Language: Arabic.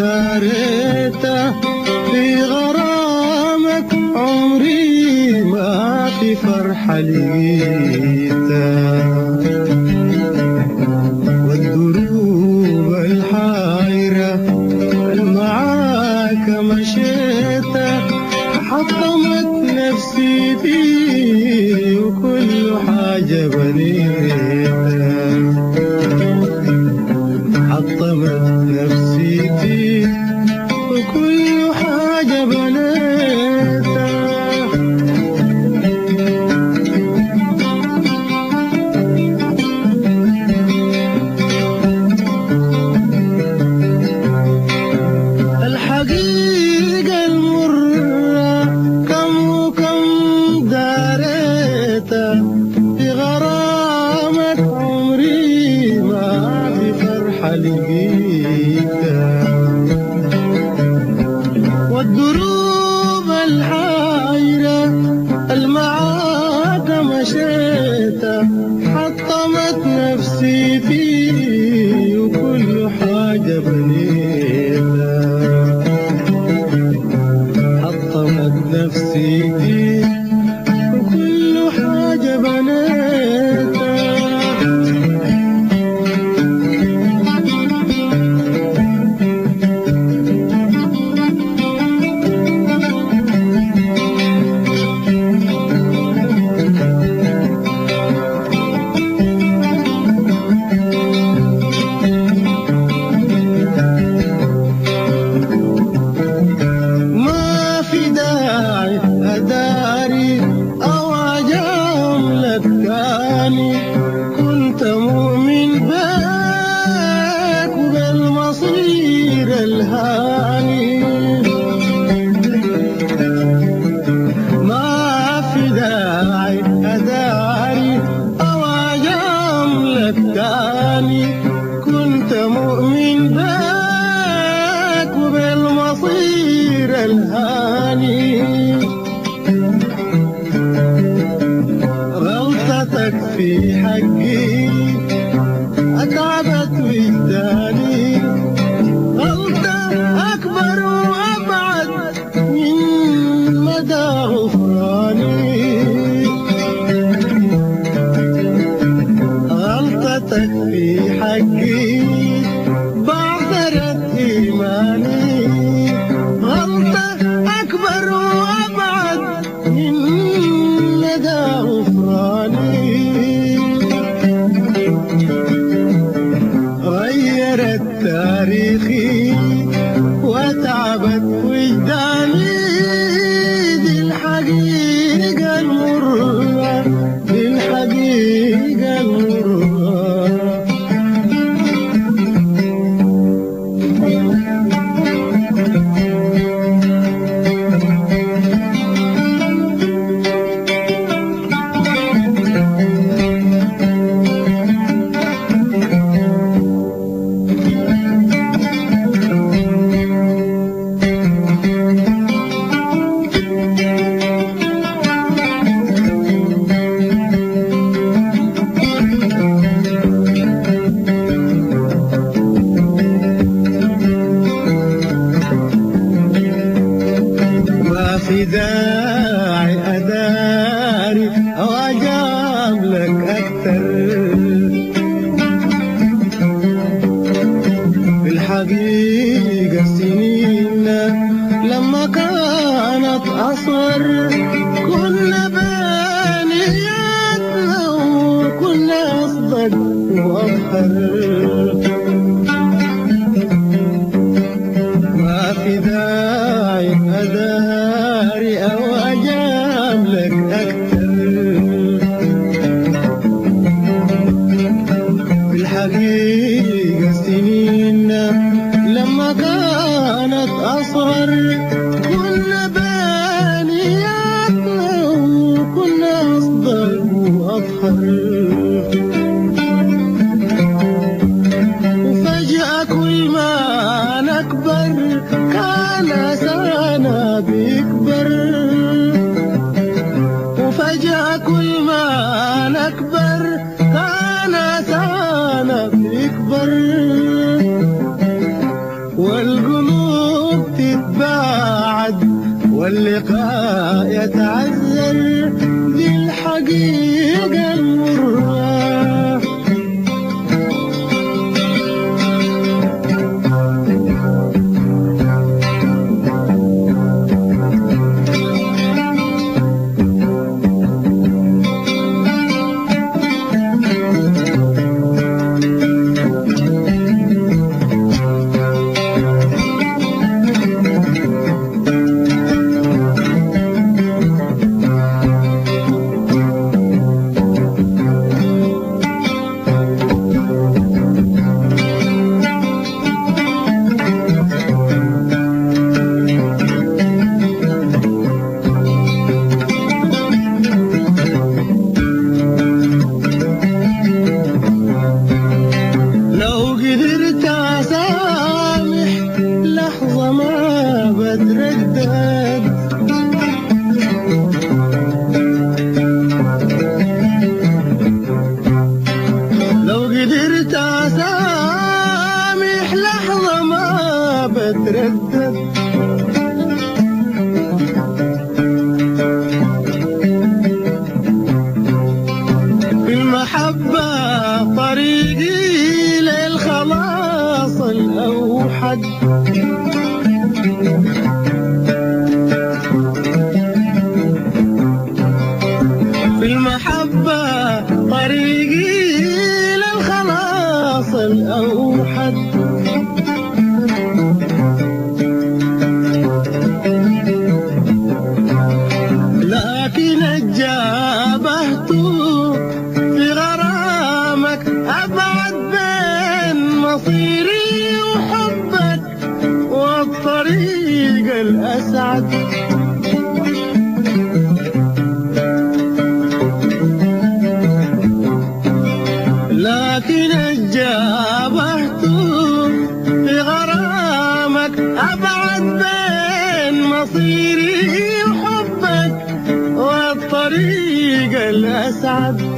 داريته في غرامك عمري ما في فرحة لقيتها، والدروب الحايرة المعاك مشيتها حطمت نفسي فيه وكل حاجة بنيتها، حطمت نفسي فيه وكل حاجة بنيتها. الحقيقة المرة كم وكم داريتها في غرامك عمري ما في فرحة لقيتها، والدروب الحايرة المعاك مشيتها حطمت نفسي فيه وكل حاجة بنيتها، حطمت نفسي فيه وكل حاجة بنيتها. ما في داعي أداري أو أجاملك تاني، كنت مؤمن بك وبالمصير الهاني، ما في داعي أداري أو أجاملك تاني، كنت مؤمن بك وبالمصير الهاني، غلطتك في حقي أتعبت وجداني، غلطة أكبر وأبعد من مدى غفراني، غلطتك في حقي بعثرت إيماني، غلطة أكبر وأبعد من مدى غفراني، غيرت تاريخي وتعبت وجداني، دي الحقيقة المرة، دي الحقيقة المرة. ما في داعي أداري أو أجاملك أكتر، في الحقيقة سنيننا لما كانت أصغر كنا بنياتنا وكنا أصدق وأبخر، ما في داعي أداري أو أجاملك أكتر، في الحقيقة سنيننا لما كانت أصغر كنا بنياتنا وكنا أصدق وأبخر، وفجأة كل ما نكبر كان أسانا بيكبر، وفجأة كل ما نكبر كان أسانا بيكبر، والقلوب تتباعد واللقاء يتعذر دي الحقيقة المرة. لو قدرت أسامح لحظة ما بتردد، في المحبة طريقي للخلاص الأوحد. في المحبة طريقي للخلاص الأوحد. لكن اتجابهت في غرامك أبعد بين مصيري وحبك والطريق الأسعد. لكن اتجابهت في غرامك أبعد بين مصيري وحبك والطريق الأسعد.